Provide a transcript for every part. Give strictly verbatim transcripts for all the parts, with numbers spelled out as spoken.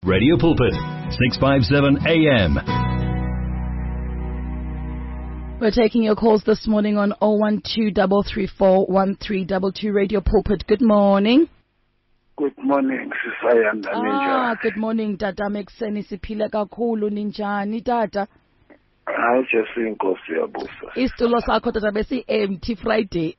Radio Pulpit, six fifty-seven A M. We're taking your calls this morning on oh one two three three four one three two two. Radio Pulpit. Good morning. Good morning, Sisayanda Ninja. Ah, good morning, Tata Mekseni siphile kakhulu ninjani Tata? Hayi just inkosi yabusa. Isitulo sakho Tata besi empty Friday.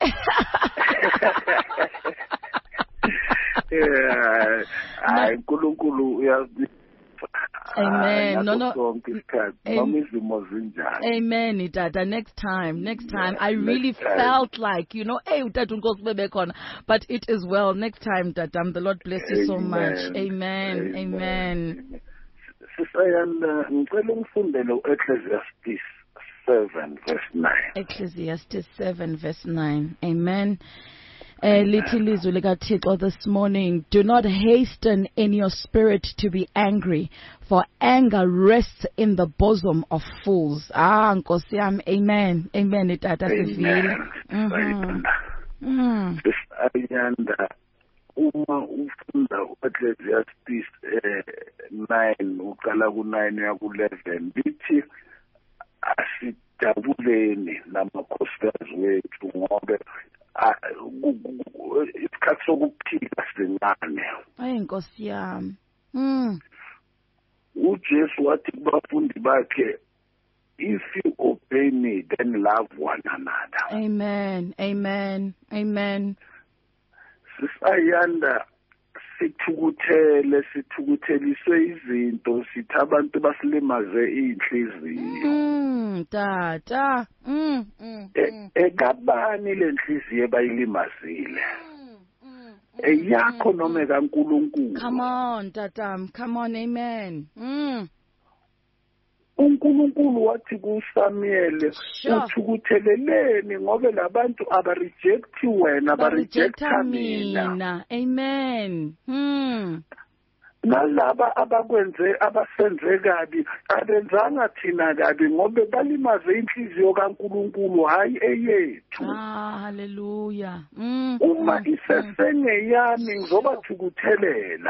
Yeah, hayi uNkulunkulu uyazi. Amen. No, no. Amen. Amen, Tata. Next time, next time. Yeah, I really felt time. like, you know, hey, but it is well. Next time, Tata. The Lord bless you so much. Amen. Amen. Sisayanda ngicela ungifundele Ecclesiastes seven verse nine. Ecclesiastes seven verse nine. Amen. Uh, this morning, do not hasten in your spirit to be angry, for anger rests in the bosom of fools. Ah, Nkosiam, amen. Amen. It at Amen. Ayanda uma ufunda Ecclesiastes nine uqala ku nine ya ku eleven bithi asijabuleni namakhosikazi wethu ngoba isikhathi sokuphila sincane. Hayi Nkosi yami. Mm. uJesu wathi kubafundi bakhe, if you obey me then love one another. Amen. Amen. Amen. Sisayanda sithukuthele sithukutheliswe izinto sithi abantu basilimaze inhliziyo. Mm, tata. Mm, mm. Ekabani lenhliziyo bayilimazile. Eyakho noma kaNkulunkulu. Come on, tatam. Come on, amen. Mm. uNkulunkulu wathi kuSamuel uthukutheleleni ngoba labantu abareject wena abarejecta mina. Amen. Hmm. Nalaba abakwenze abasenze kabi abenzanga thina kabi ngoba balimaze inhliziyo kaNkulunkulu hayi eyethu. Ah, hallelujah. Mm. Uma isesengeyami ngizobathukuthelela.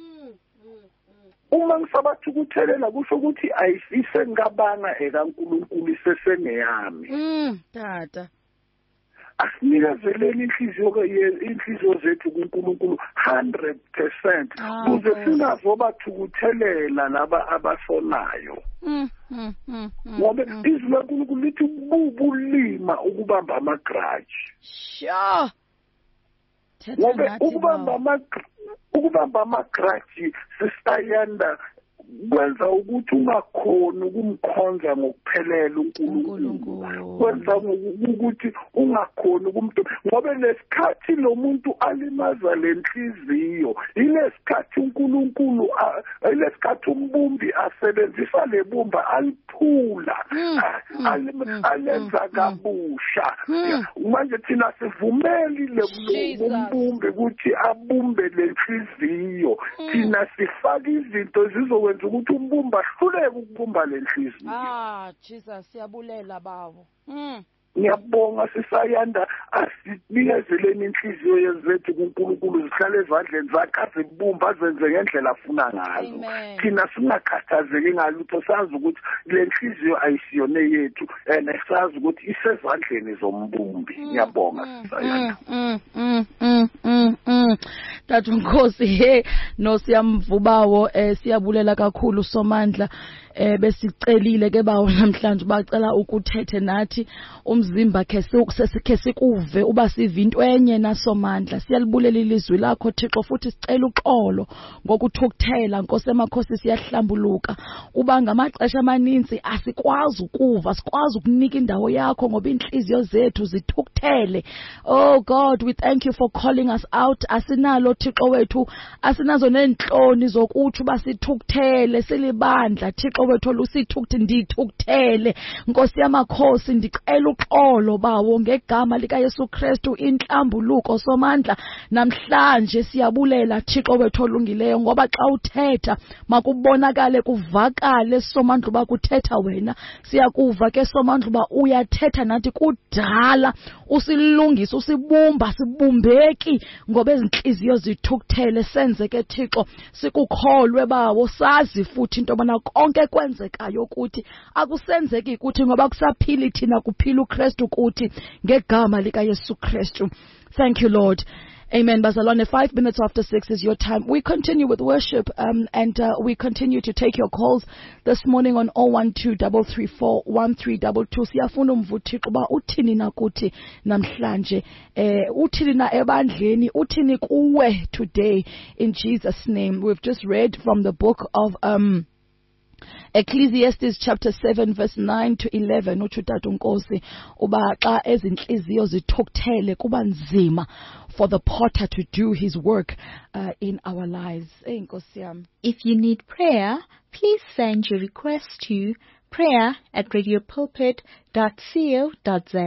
Uma ngisabathukuthelela kusho ukuthi ayifise ngabanga ekaNkulunkulu isesengeyami. Mm, tata. Asinikezeleni inhliziyo inhliziyo zethu kuNkulunkulu one hundred percent kuze singazobathukuthelela laba abasonayo. Mm, mm, mm, ngoba izwi laNkulunkulu lithi ubulima ukubamba amagrudge. Sure. Ngoba ukubamba amagrudge ukubamba amagrudge sisayanda kwenza ukuthi ungakhona ukumkhonza ngokuphelela uNkulunkulu. Kwenza ukuthi ungakhona ukumntu ngoba lesikhathi lo muntu alimaza lenhliziyo ilesikhathi uNkulunkulu ilesikhathi umbumbi asebenzisa lebumba aliphula alenza kabusha. Manje thina sivumeli lombumbi ukuthi abumbe lenhliziyo thina sifaka izinto zizokwenza ukuthi umbumba ahluleke ukubumba lenhliziyo. Ah, Jesus, siyabulela bawo. Mm. Ngiyabonga sisayanda asibikezeleni inhliziyo yezethu kuNkulunkulu zihlale ezandleni zakhe azibumba azenze ngendlela afuna ngazo. Thina singakhathazeki ngalutho sazi ukuthi le nhliziyo ayisiyone yethu and sazi ukuthi isezandleni zombumbi. Ngiyabonga sisayanda. Mm mm mm mm mm. Tata Nkosi he no siyamvubawo eh siyabulela kakhulu Somandla eh besicelile ke bawo namhlanje bacela ukuthethe nathi umzimba ke sesikhe sikuve uba siva into enye naSomandla. Siyalibulela ilizwi lakho Thixo futhi sicela uxolo ngokuthukuthela Nkosi emakhosi siyahlambuluka uba ngamaxesha amaninzi asikwazi ukuva sikwazi ukunika indawo yakho ngoba inhliziyo zethu zithukuthele. Oh God, we thank you for calling us out. Asinalo Thixo wethu asinazo nenhloni zokuthi basithukuthele silibandla Thixo wethu lusithukuthi ndithukuthele Nkosi yamakhosi ndicela uxolo bawo ngegama lika Yesu Kristu inhlambuluko somandla namhlanje siyabulela Thixo wethu olungileyo ngoba xa uthetha makubonakale kuvakale somandla uba kuthetha wena siyakuva ke somandla uba uyathetha nathi kudala usilungisa usibumba sibumbeki ngoba ezinhliziyo zithukuthele senze ke Thixo sikukholwe bawo sazi futhi into bana konke kwenzekayo ukuthi akusenzeki ukuthi ngoba kusaphili thina kuphila uKristu kuthi ngegama lika Yesu Kristu. Thank you Lord. Amen. Bazalwane, five minutes after six is your time. We continue with worship um, and uh, we continue to take your calls this morning on zero one two three three four one three two two. Siyafuna umvuthixo uba uthini na kuthi namhlanje eh uthini na ebandleni uthini kuwe today in Jesus name. We've just read from the book of um Ecclesiastes chapter seven verse nine to eleven. Uchutata Nkosi uba xa ezinhliziyo zithukuthele kuba nzima for the potter to do his work uh, in our lives. Hey, Nkosi yami. If you need prayer, please send your request to prayer at radiopulpit dot co dot za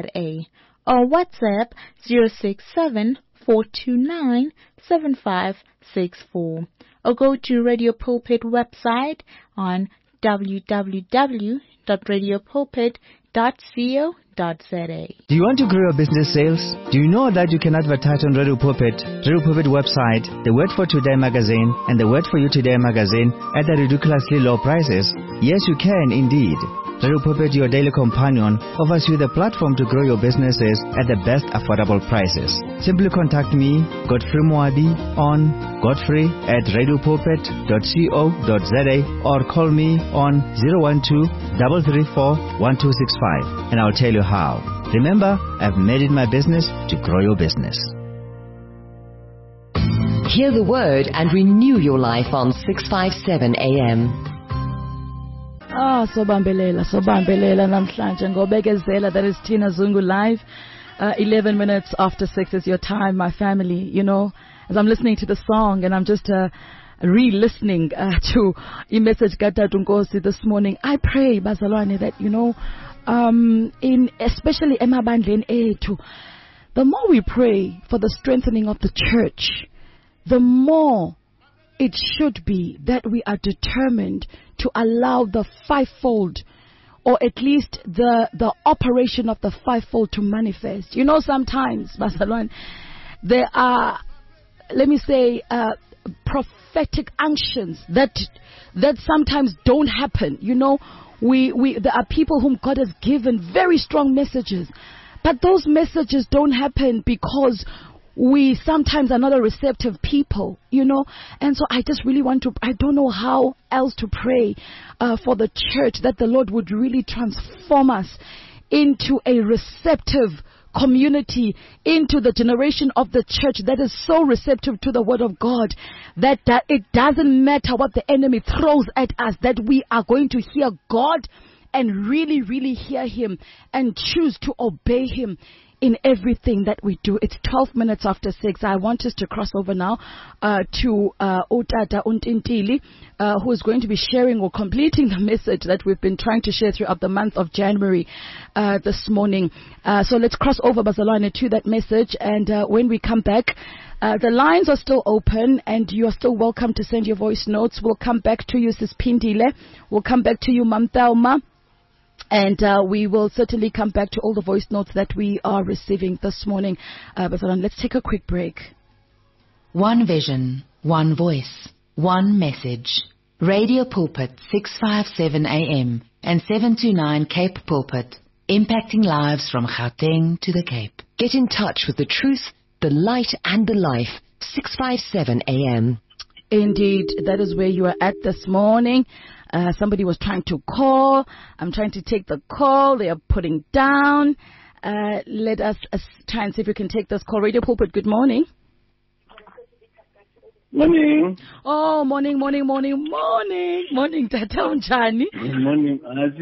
or WhatsApp zero six seven four two nine seven five six four or go to Radio Pulpit website on w w w dot radio pulpit dot co dot za. Do you want to grow your business sales? Do you know that you can advertise on Radio Pulpit, Radio Pulpit website, the Word for Today magazine, and the Word for You Today magazine at the ridiculously low prices? Yes, you can indeed. Radio Pulpit, your daily companion, offers you the platform to grow your businesses at the best affordable prices. Simply contact me, Godfrey Moabi, on godfrey at radio pulpit dot co dot za or call me on zero one two three three four one two six five and I'll tell you how. Remember, I've made it my business to grow your business. Hear the word and renew your life on six fifty-seven A M. Ah, sobambelela, sobambelela namhlanje ngobekezela. That is Tina Zungu live. Uh, eleven minutes after six is your time, my family. You know, as I'm listening to the song and I'm just uh, re-listening uh, to a message Gatatu Nkosi this morning, I pray, Bazalwane, that, you know, um, in especially emabandleni ethu, the more we pray for the strengthening of the church, the more it should be that we are determined to allow the fivefold, or at least the the operation of the fivefold to manifest. You know, sometimes, Barcelona, there are, let me say, uh, prophetic unctions that that sometimes don't happen. You know, we we there are people whom God has given very strong messages, but those messages don't happen because we sometimes are not a receptive people, you know. And so I just really want to, I don't know how else to pray uh, for the church, that the Lord would really transform us into a receptive community, into the generation of the church that is so receptive to the word of God, that, that it doesn't matter what the enemy throws at us, that we are going to hear God and really, really hear him and choose to obey him in everything that we do. It's twelve minutes after six. I want us to cross over now uh, to uh, Utata Untintili, uh, who is going to be sharing or completing the message that we've been trying to share throughout the month of January uh, this morning. Uh, so let's cross over, Bazalwane, to that message. And uh, when we come back, uh, the lines are still open and you are still welcome to send your voice notes. We'll come back to you, Sis Pindile. We'll come back to you, Mam Thelma. And uh, we will certainly come back to all the voice notes that we are receiving this morning. Uh, but let's take a quick break. One vision, one voice, one message. Radio Pulpit six fifty-seven A M and seven to nine Cape Pulpit, impacting lives from Gauteng to the Cape. Get in touch with the truth, the light and the life. six fifty-seven A M. Indeed, that is where you are at this morning. Uh, somebody was trying to call. I'm trying to take the call. They are putting down. Uh, let us uh, try and see if we can take this call. Radio Pulpit, good morning. Morning. Oh, morning, morning, morning, morning. Morning, Tata Unjani. Morning.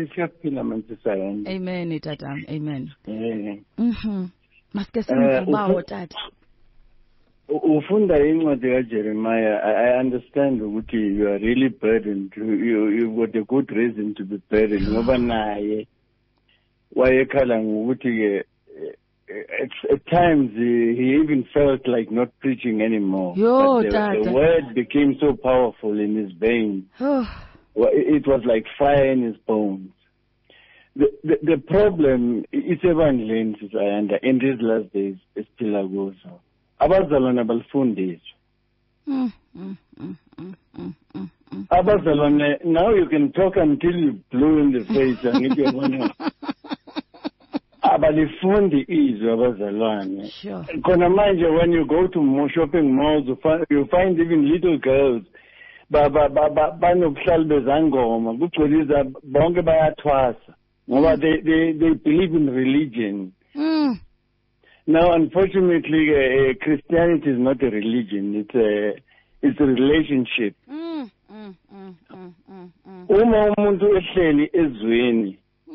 Amen, Tata. Amen. Mm-hmm. Maske simvubawo Tata. Ufunda incwadi kaJeremiah, I understand ukuthi you are really burdened. You, you've got a good reason to be burdened. Ngoba naye wayekhala ngokuthi ke at, at times he, he even felt like not preaching anymore. Yo, but the, the word became so powerful in his veins. It was like fire in his bones. The, the, the problem is even in these last days is still a goes. Abazalwane balifundiswa. Mm, mm, mm, mm, mm, mm. Abazalwane, now you can talk until you blue in the face and if you want to. Abalifundi izwe abazalwane. Sure. Khona manje when you go to shopping malls you find, you find even little girls ba ba ba banobuhlali bezangoma kugcwaliza bonke bayathwasa. They, they, they believe in religion. Mm. Now, unfortunately, uh, Christianity is not a religion. It's a, it's a relationship. Mm, mm, mm, mm, mm, mm. Uma umuntu ehleli ezweni.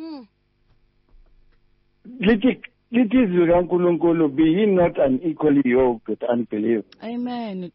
Lithi lithi izwi kaNkulunkulu, be ye not unequally yoked with unbelief. Amen.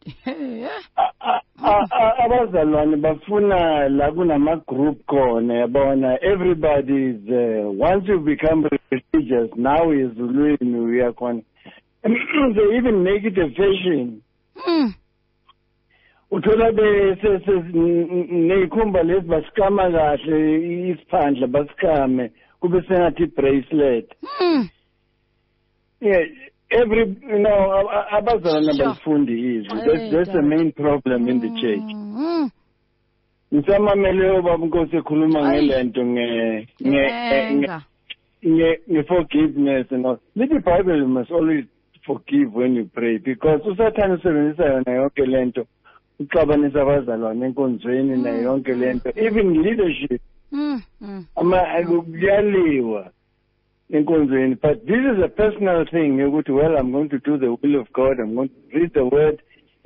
Abazalwane bafuna la kunama group khona yabona everybody is uh, once you become religious now ezulwini uyakhona. They even make it a fashion. Mm. Uthola be neyikhumba lezi basikama kahle isiphandla basikame kube sengathi bracelet. Mm. Yeah, every, you know, abazalwane bafundi is. That's, that's the main problem in the church. Ngisamamele ubaba Nkosi ekhuluma ngelento nge nge nge forgiveness and all. The Bible must always forgive when you pray because usathana usebenzisa yona yonke lento uxabanisa abazalwane enkonzweni na yonke lento even leadership. Mm. Mm. Ama akuyaliwa. But this is a personal thing. Well, I'm going to do the will of God. I'm going to read the word.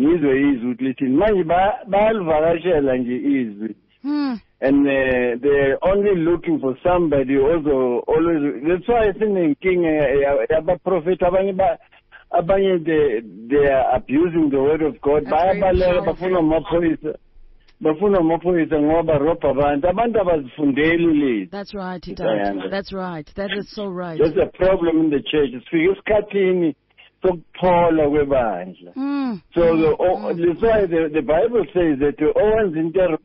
And uh, they're only looking for somebody also always. That's why I think in King uh, prophet they are abusing the word of God. That's right, Dad. That's right. That is so right. There's a problem in the church. Mm. So the, oh, that's why the, the Bible says that Owen's in the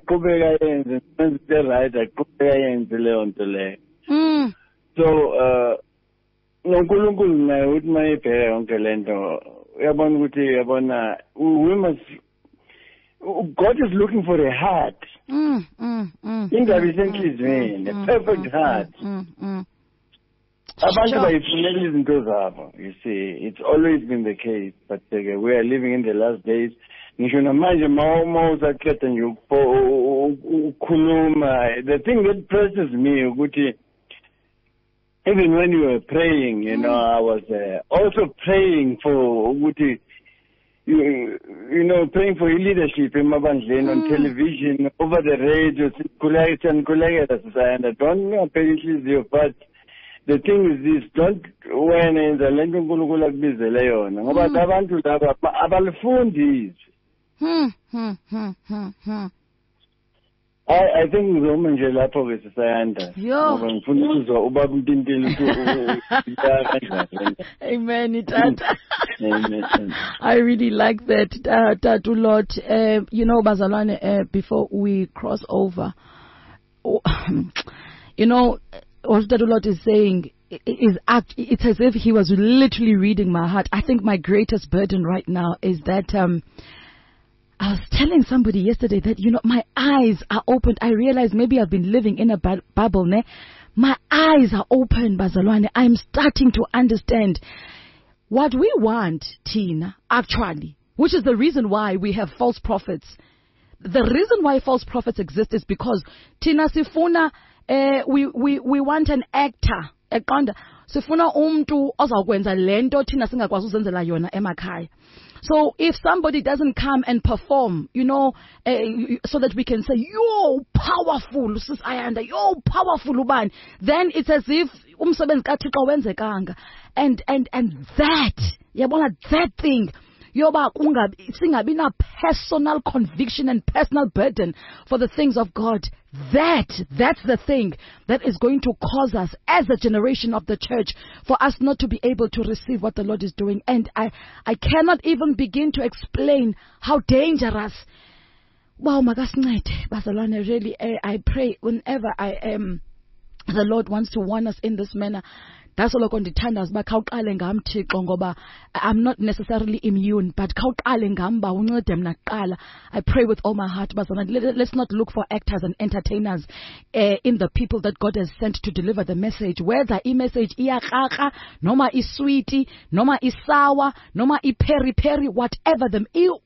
right. Mm. So uh Nkulunkulu naye uthi mayibheka yonke lento uyabona ukuthi yabona we must God is looking for a heart. Mm, mm, mm, Indaba isenhlizweni, a perfect heart. Mm, mm. Abantu bayifunela izinto zabo. You see, it's always been the case, but uh, we are living in the last days. Ngisho namanje mawuzaqeda nje ukukhuluma. The thing that presses me ukuthi even when you were praying, you know, I was uh, also praying for ukuthi You, you know, praying for leadership in Mabandlane mm. on television, over the radio, and I don't know apparently, but the thing is this, don't when in the London Gulugula Bizeleon, about Abantu Abalifundi. Hmm, hmm, hmm, hmm. I, I think the woman Jelapo is a under. Yo. Amen. Amen. I really like that, uh, Tatu Lord. Uh, you know, Bazalwane, uh, before we cross over, oh, you know, what Tatu Lord is saying is act, it's as if he was literally reading my heart. I think my greatest burden right now is that, um, I was telling somebody yesterday that, you know, my eyes are opened. I realized maybe I've been living in a bu- bubble. Ne? My eyes are open, Bazalwane. I'm starting to understand what we want, Tina, actually, which is the reason why we have false prophets. The reason why false prophets exist is because, Tina Sifuna, uh, we, we, we want an actor. Eqonda. Sifuna umntu ozakwenza lento Tina singakwazi uzenzela yona emakhaya. So if somebody doesn't come and perform, you know, uh, so that we can say, yo, powerful, sis Ayanda, yo, powerful Uban, then it's as if umsebenzi kaThixo wenzekanga. And, and, and that, yabona, that thing yoba kungabi singabi na personal conviction and personal burden for the things of God. That, that's the thing that is going to cause us as a generation of the church for us not to be able to receive what the Lord is doing. And I, I cannot even begin to explain how dangerous. Wow, makasincede, bazalwane, really, I, I pray whenever I am, the Lord wants to warn us in this manner. That's all I'm I'm not necessarily immune, but I pray with all my heart. Let's not look for actors and entertainers uh, in the people that God has sent to deliver the message. Whether a message iyakaka, noma is sweetie, noma is sour, noma is peri peri, whatever them.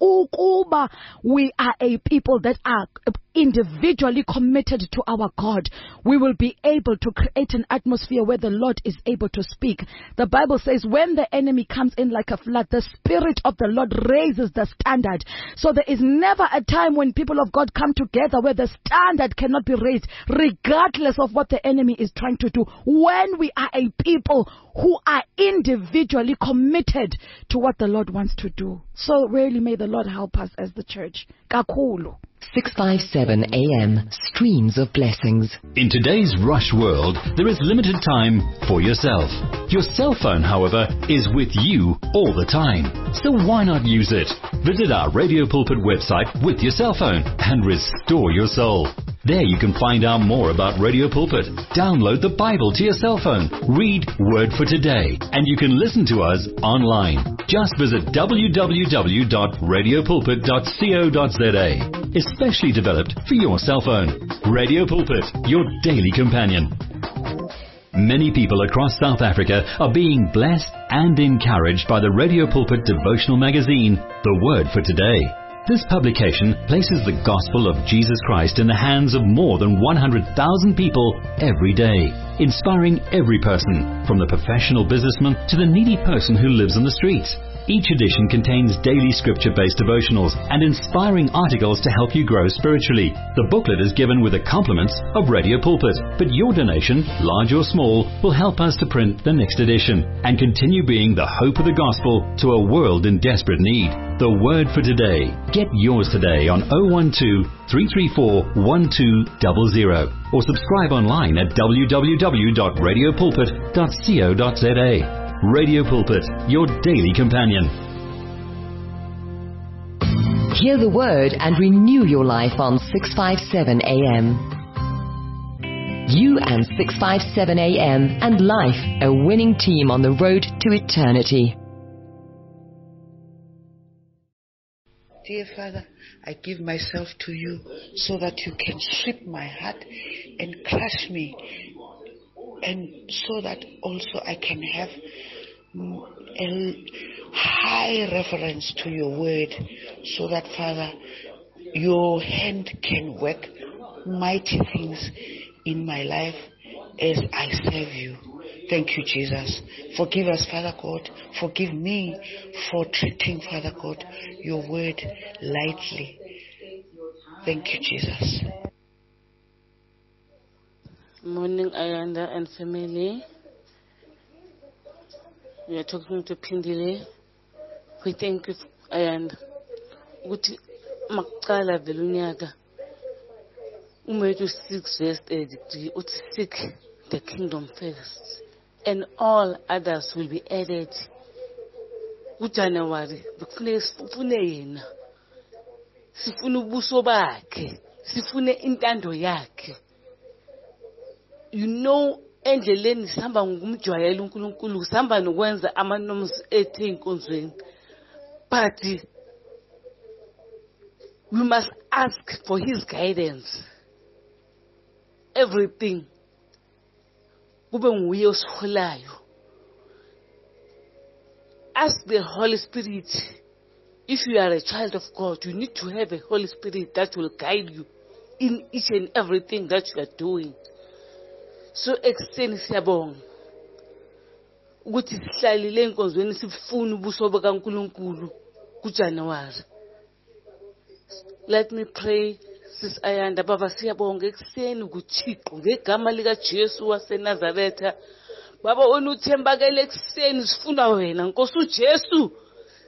We are a people that are individually committed to our God. We will be able to create an atmosphere where the Lord is able to speak. The Bible says when the enemy comes in like a flood, the Spirit of the Lord raises the standard. So there is never a time when people of God come together where the standard cannot be raised, regardless of what the enemy is trying to do. When we are a people who are individually committed to what the Lord wants to do. So really may the Lord help us as the church. Kakulu. six fifty-seven A M, Streams of Blessings. In today's rush world, there is limited time for yourself. Your cell phone, however, is with you all the time. So why not use it? Visit our Radio Pulpit website with your cell phone and restore your soul. There you can find out more about Radio Pulpit. Download the Bible to your cell phone. Read Word for Today. And you can listen to us online. Just visit w w w dot radio pulpit dot co dot z a. Especially developed for your cell phone. Radio Pulpit, your daily companion. Many people across South Africa are being blessed and encouraged by the Radio Pulpit devotional magazine, The Word for Today. This publication places the gospel of Jesus Christ in the hands of more than one hundred thousand people every day, inspiring every person, from the professional businessman to the needy person who lives on the streets. Each edition contains daily scripture-based devotionals and inspiring articles to help you grow spiritually. The booklet is given with the compliments of Radio Pulpit, but your donation, large or small, will help us to print the next edition and continue being the hope of the gospel to a world in desperate need. The Word for Today. Get yours today on oh one two, three three four, one two zero zero or subscribe online at w w w dot radio pulpit dot co dot z a. Radio Pulpit, your daily companion. Hear the Word and renew your life on six fifty-seven A M. You and six fifty-seven A M and life, a winning team on the road to eternity. Dear Father, I give myself to you so that you can sweep my heart and crush me, and so that also I can have a high reference to your word, so that, Father, your hand can work mighty things in my life as I serve you. Thank you, Jesus. Forgive us, Father God. Forgive me for treating, Father God, your word lightly. Thank you, Jesus. Morning, Ayanda and family. We are talking to Pindile. We thank you, Ayanda. Uti makala velunyaka. Umetu six verse eighty-three. Uti seek the kingdom first, and all others will be added. Ujanuary, befune sifune yena. Sifune ubuso bakhe. Sifune intando yakhe. You know, endleleni sihamba ngumjwayela uNkulunkulu, sihamba nokwenza amanomzi ethe inkonzweni. But we must ask for his guidance. Everything. Kube nguye osiholayo. Ask the Holy Spirit. If you are a child of God, you need to have a Holy Spirit that will guide you in each and everything that you are doing. So extend siyabonga ukuthi sihlalile enkonzweni sifuna ubuso bakaNkulunkulu kuJanuary. Let me pray, Sis Ayanda. Baba, siyabonga ekseni ukuThixo ngegama lika Jesu waseNazaretha. Baba, wena uthembakele ekseni sifuna wena Nkosi uJesu.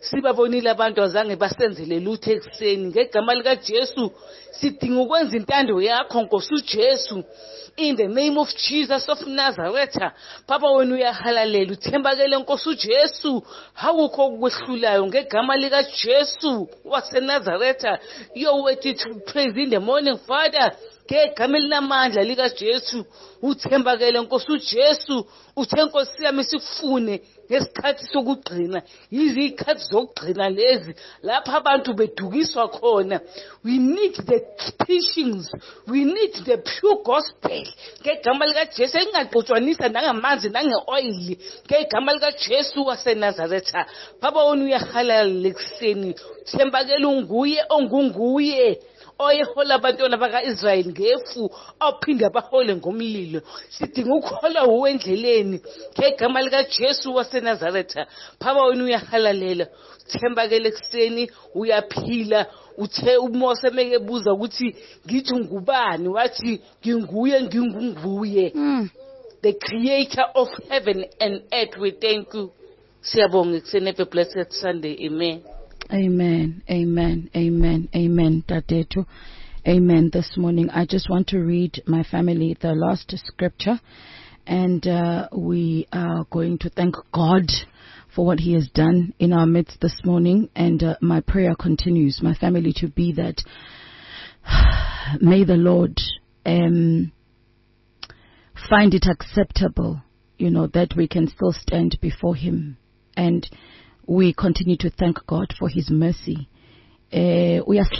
sibabonile abantu azange basenzele lutho ekuseni ngegama lika Jesu sidinga ukwenza intando yakho Nkosi uJesu in the name of Jesus of Nazareth. Papa wena uyahalalela uthembakele Nkosi uJesu awukho okwehlulayo ngegama lika Jesu waseNazareth. You're worthy to praise in the morning, Father. Ngegama elinamandla lika Jesu uthembakele Nkosi uJesu uthe Nkosi yami sikufune ngesikhathi sokugcina izikhathi zokugcina lezi lapha abantu bedukiswa khona. We need the teachings, we need the pure gospel ngegama lika Jesu engaxotshanisa nangamanzi nangeoil ngegama lika Jesu waseNazareth. Papa wona uyahalala lekuseni uthembakele unguye ongunguye oyehola abantwana baka-Israyeli ngefu awuphinde abahole ngomlilo. Sidinga ukholwa uwe endleleni ngegama likaJesu waseNazaretha. Phaba wena uyahalalela uthembakele ekuseni uyaphila. Uthe uMose mekebuza ukuthi ngithi ngubani wathi nginguye ngingunguye. mm. The creator of heaven and earth. We thank you. Siyabonga ekuseni. Have a blessed Sunday. Amen. Amen, amen, amen, amen, Tatetu. Amen. This morning, I just want to read my family the last scripture, and uh, we are going to thank God for what He has done in our midst this morning. And uh, my prayer continues, my family, to be that may the Lord um, find it acceptable, you know, that we can still stand before Him. And we continue to thank God for His mercy. Uh,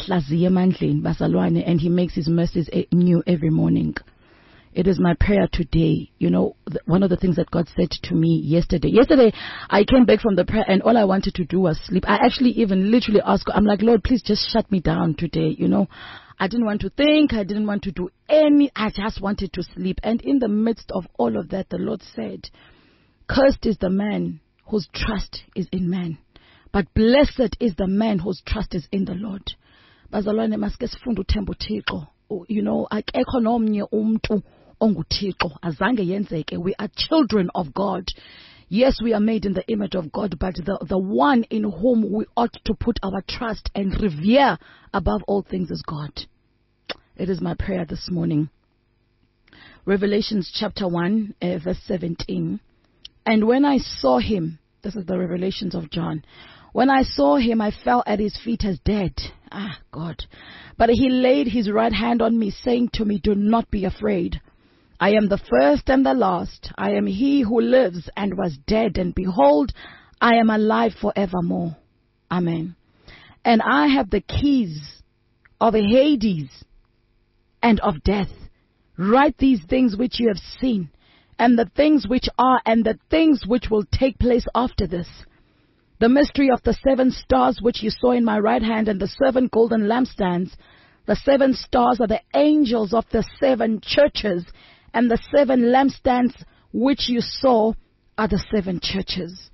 and He makes His mercies new every morning. It is my prayer today. You know, th- one of the things that God said to me yesterday. Yesterday, I came back from the prayer and all I wanted to do was sleep. I actually even literally asked, I'm like, Lord, please just shut me down today. You know, I didn't want to think. I didn't want to do any. I just wanted to sleep. And in the midst of all of that, the Lord said, cursed is the man whose trust is in man, but blessed is the man whose trust is in the Lord. Bazalwane maske sifunde uthemba uThixo. You know, akekho nomnye umuntu onguThixo azange yenzeke. We are children of God. Yes, we are made in the image of God, but the, the one in whom we ought to put our trust and revere above all things is God. It is my prayer this morning. Revelations chapter one, uh, verse seventeen. And when I saw him, this is the revelations of John. When I saw him, I fell at his feet as dead. Ah, God. But he laid his right hand on me, saying to me, do not be afraid. I am the first and the last. I am he who lives and was dead, and behold, I am alive forevermore. Amen. And I have the keys of Hades and of death. Write these things which you have seen, and the things which are, and the things which will take place after this. The mystery of the seven stars which you saw in my right hand, and the seven golden lampstands. The seven stars are the angels of the seven churches, and the seven lampstands which you saw are the seven churches.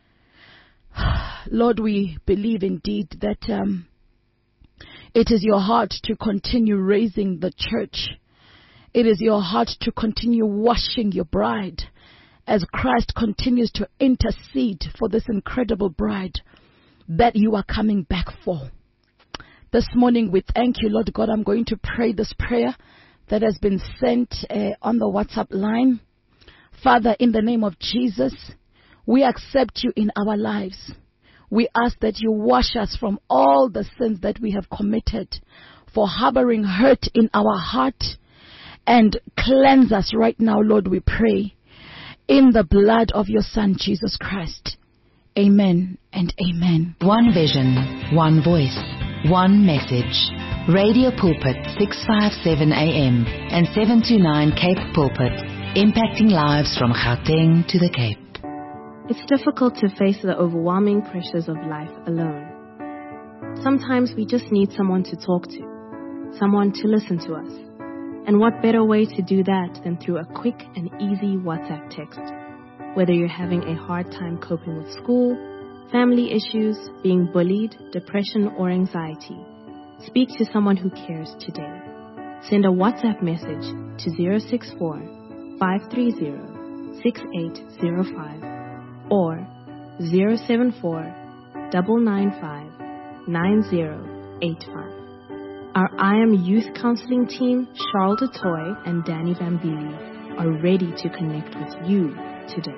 Lord, we believe indeed that um, it is your heart to continue raising the church. It is your heart to continue washing your bride as Christ continues to intercede for this incredible bride that you are coming back for. This morning we thank you, Lord God. I'm going to pray this prayer that has been sent uh, on the WhatsApp line. Father, in the name of Jesus, we accept you in our lives. We ask that you wash us from all the sins that we have committed for harboring hurt in our heart, and cleanse us right now, Lord, we pray, in the blood of your Son, Jesus Christ. Amen and amen. One vision, one voice, one message. Radio Pulpit six fifty-seven A M and seven twenty-nine Cape Pulpit, impacting lives from Gauteng to the Cape. It's difficult to face the overwhelming pressures of life alone. Sometimes we just need someone to talk to, someone to listen to us. And what better way to do that than through a quick and easy WhatsApp text? Whether you're having a hard time coping with school, family issues, being bullied, depression, or anxiety, speak to someone who cares today. Send a WhatsApp message to zero six four, five three zero, six eight zero five or zero seven four, nine nine five, nine zero eight five. Our I Am Youth Counseling team, Charles DeToy and Danny Vambili, are ready to connect with you today.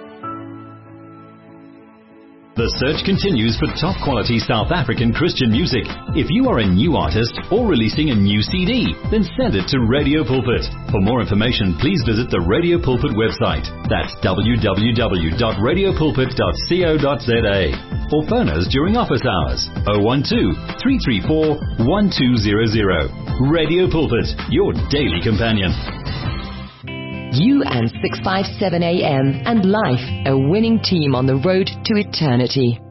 The search continues for top-quality South African Christian music. If you are a new artist or releasing a new C D, then send it to Radio Pulpit. For more information, please visit the Radio Pulpit website. That's w w w dot radio pulpit dot co dot z a. Or phone us during office hours, oh one two, three three four, one two zero zero. Radio Pulpit, your daily companion. You and six fifty-seven A M and Life, a winning team on the road to eternity.